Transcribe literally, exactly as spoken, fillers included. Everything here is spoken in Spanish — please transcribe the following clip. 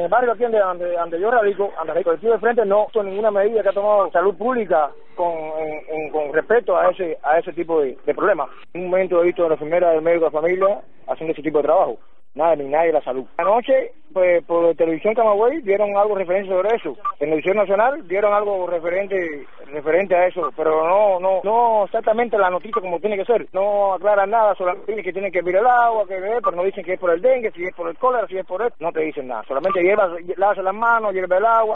el barrio aquí donde, donde, donde yo radico, donde el colectivo de frente no ha ninguna medida que ha tomado salud pública con, en, en, con respecto a ese a ese tipo de, de problemas. En un momento he visto a la enfermera del médico de familia haciendo ese tipo de trabajo. Nada, ni nadie de la salud. Anoche, pues, por televisión Camagüey dieron algo referente sobre eso. En televisión nacional dieron algo referente referente a eso, pero no no no exactamente la noticia como tiene que ser. No aclaran nada, solamente que tienen que beber el agua, que beber, pero no dicen que es por el dengue, si es por el cólera, si es por esto. No te dicen nada. Solamente llevas, lávase las manos, lleva el agua.